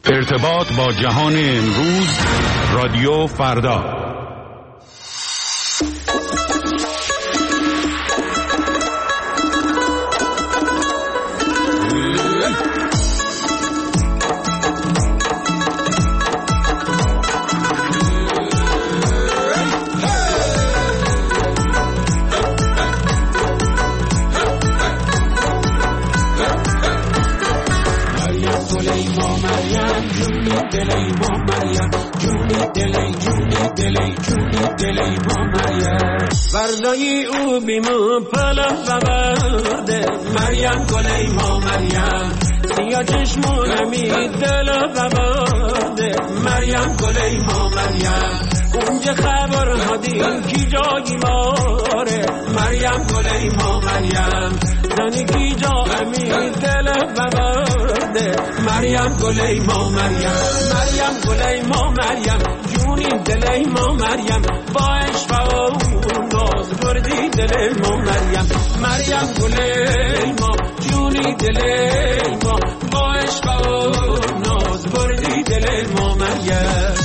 ارتباط با جهان امروز، رادیو فردا. وردایی او بیمو پلا ببرده مریم گلی ما مریم سیا چشمونمی دل ببرده مریم گلی ما مریم اونجا خبر هدین کی جایی ماره مریم گلی ما مریم زنی کی جا امی دل ببرده مریم گلی ما مریم مریم گلی ما مریم جونی دلی ما مریم با عشق و ناز بردی دل ما مریم مریم گلی ما جونی دلی ما با عشق و ناز بردی دل ما مریم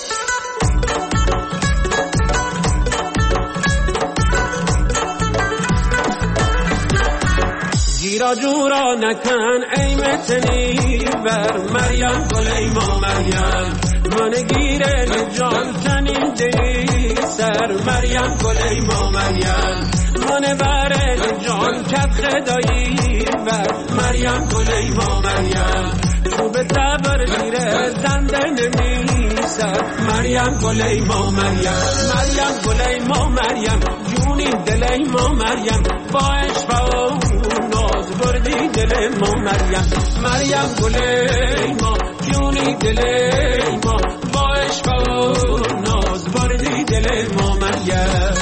گیرا جورا نکن ای متنی بر مریم گلی ما مریم من گیره جان تنین دی سر مریم گلی ما مریم من بره جان کت خدایی بر مریم گلی ما مریم تو به تبر گیره زنده نمی سر مریم گلی ما مریم مریم گلی ما مریم جونی دلی ما مریم با عشق و ناز بردی دل ما مریم مریم گلی ما جونی دلی ما با عشق و ناز بردی دل ما مریم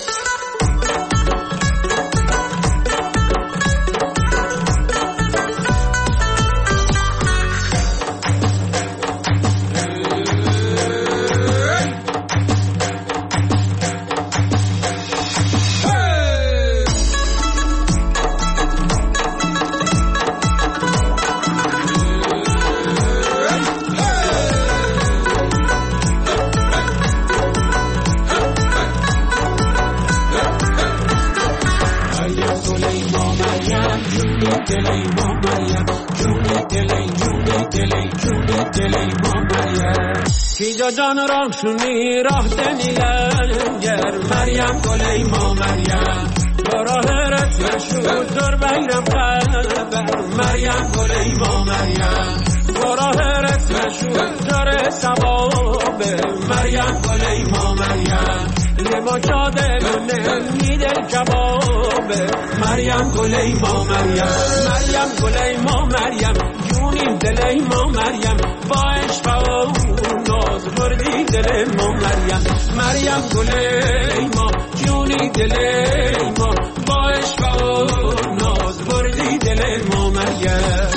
کیجا جان راه شونی راه دنیگر مریم گلی ما مریم براه رت نشود در بیرم قلبر مریم گلی ما مریم براه رت نشود در سباب مریم گلی ما مریم لما چاده بونه میدل کباب مریم گلی ما مریم مریم گلی ما مریم جونیم دلی ما مریم با عشق و ناز بردی دل ما مریم مریم گلی ما جونی دلی ما با عشق و ناز بردی دل ما مریم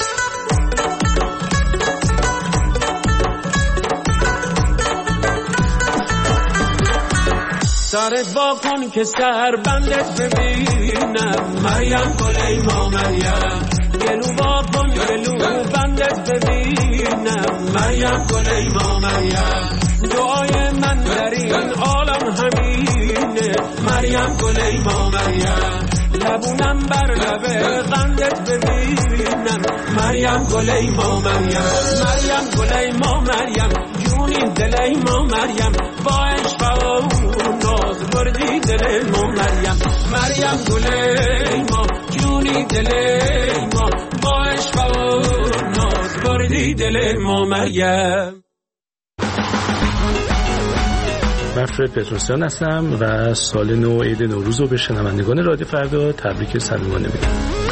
سرت با کن که سر بندت ببینم مریم گلی ما مریم گلو با کن گلو بندت ببینم مریم گلی ما مریم دعای من در این عالم همینه مریم گلی ما مریم لبونم بر لب قندت ببینم مریم گلی ما مریم مریم گلی ما مریم جونی دلی ما مریم با عشق و ناز بردی دل ما مریم مریم گلی ما جونی دلی ما با عشق و ناز بردی دل ما مریم. من فرد پتروسیان هستم و سال نو عید نوروز رو به شنوندگان رادیو فردا تبریک صمیمانه میگم.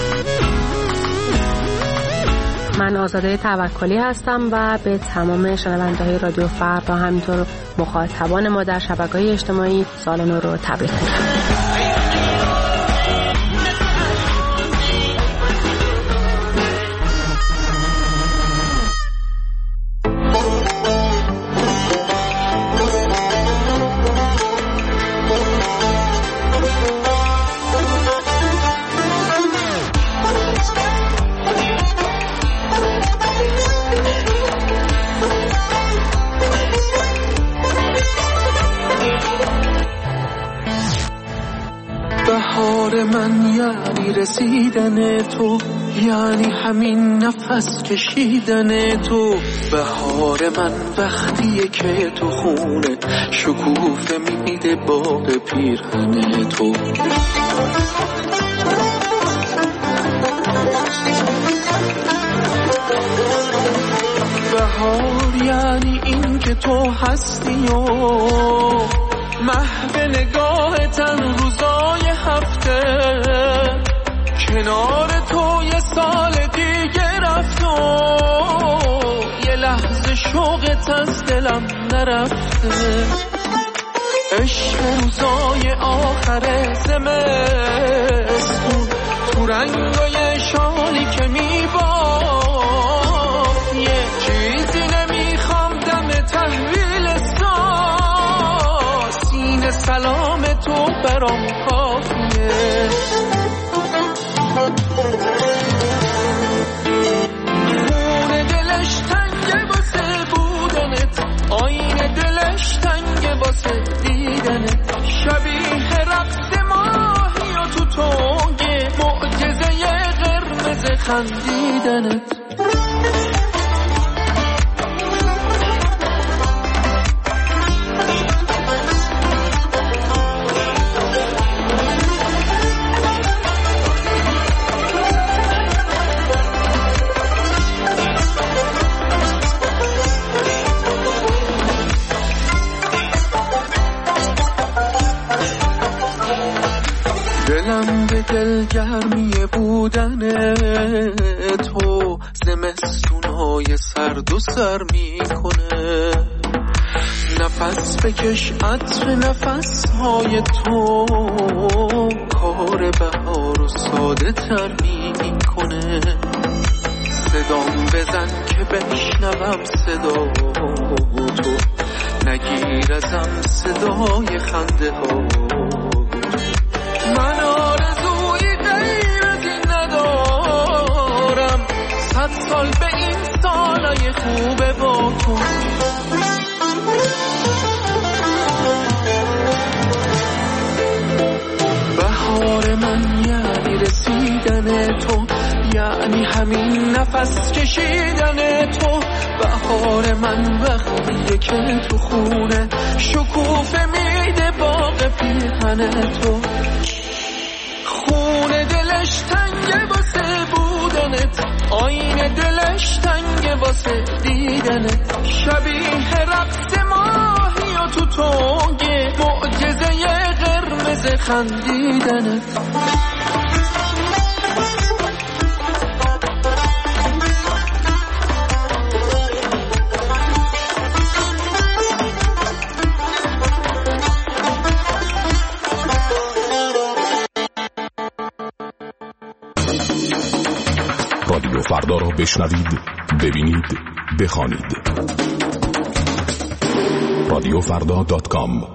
من آزاده توکلی هستم و به تمام شنونده‌های رادیو فردا همینطور مخاطبان ما در شبکه‌های اجتماعی سال نو رو تبریک میگم. بهار من یعنی رسیدن تو، یعنی همین نفس کشیدن تو. بهار من وقتیه که تو خونه شکوفه میده باغ پیرهن تو. بهار یعنی این که تو هستی و محو نگاهتن روزای هفته، کنار تو یه سال دیگه رفت و یه لحظه شوقت از دلم نرفته. عشق روزای آخر زمستون تو رنگای شالی که میبافت، یه چیزی نمیخوام دم تحویل سینه سلام تو برام کافیه. خونه دلش تنگه واسه بودنت، آینه دلش تنگه واسه دیدنت. شبیه رقص ماهی و تو تنگه معجزه قرمز خندیدنت. دلم به دلگرمی بودن تو زمستونای سرد و سر میکنه. نفس بکش عطر نفسهای تو کار بهار و ساده تر میکنه. صدام بزن که بشنوم صدا تو، نگیر ازم صدای خنده ها. من آرزوی غیر از این ندارم، 100 سال به این سالای خوبه با تو. بهار من یعنی رسیدن تو، یعنی همین نفس کشیدن تو. بهار من وقتیه که تو خونه شکوفه میده باغ پیرهن تو. خونه دلش تنگه واسه بودنت، آینه دلش تنگه واسه دیدنت. شبیه رقص ماهی و تو تنگه معجزه قرمز خندیدنت. رادیو فردا را بشنوید، ببینید، بخوانید. radiofrda.com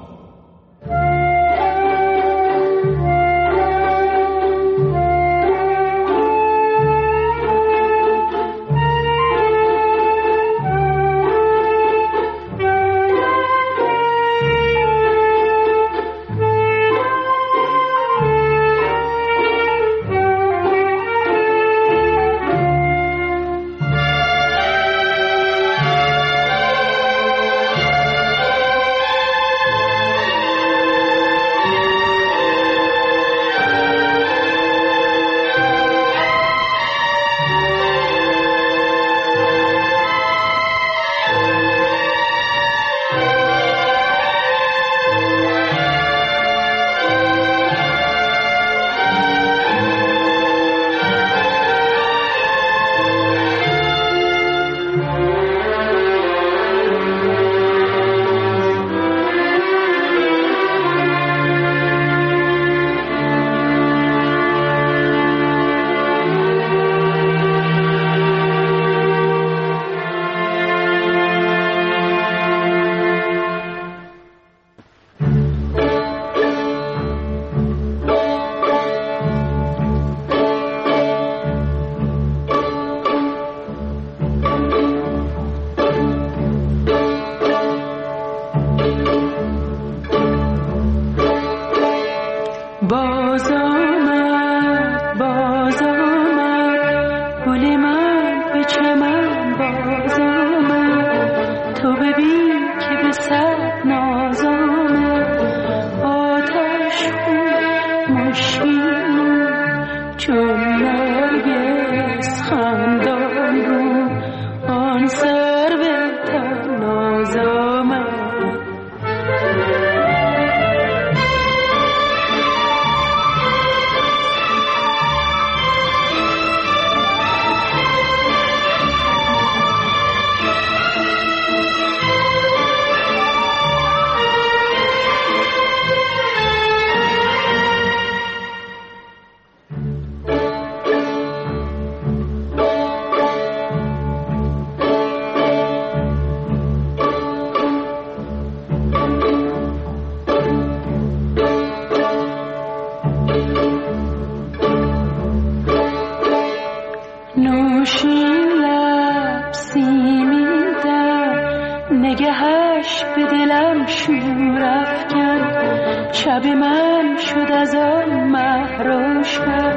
نگهش به دلم شور افکن، شب من شد از آن مه روشن،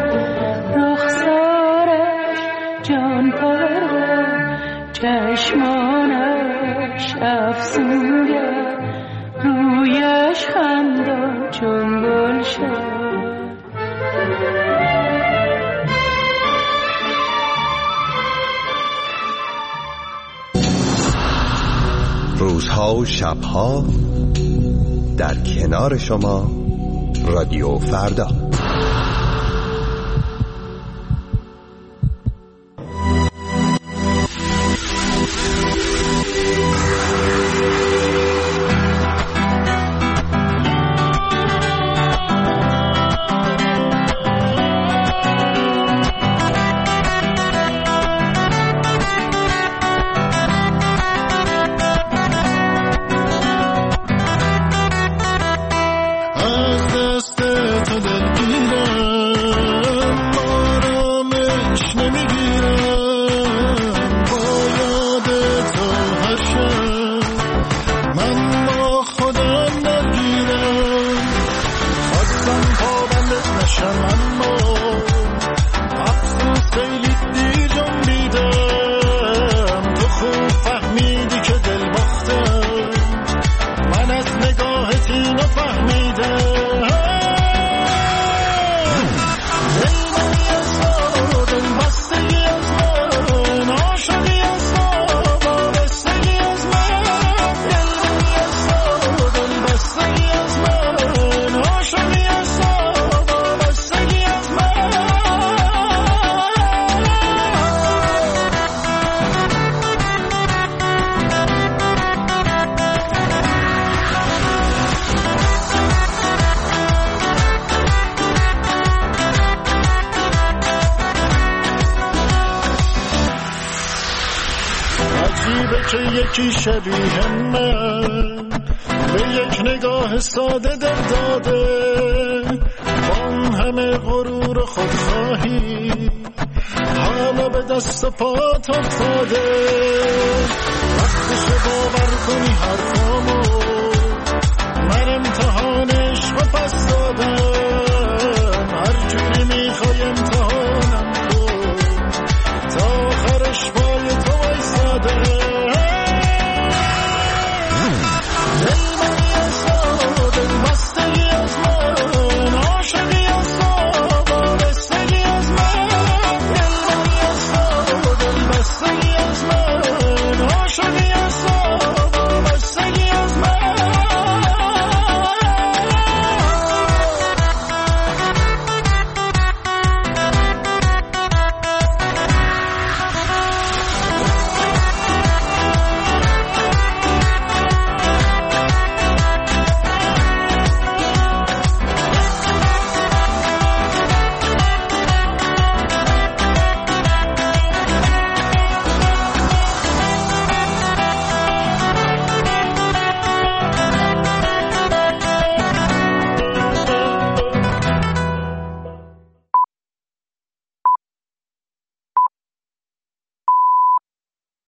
رخسارش جان پرور، چشمانش افسونگر، رویش خندان چون گلشن. روزها و شبها در کنار شما رادیو فردا. یکی شبیه من به یک نگاه ساده دل داده، با اون همه غرور و خودخواهی حالا به دست و پات افتاده. وقتش باور کنی حرف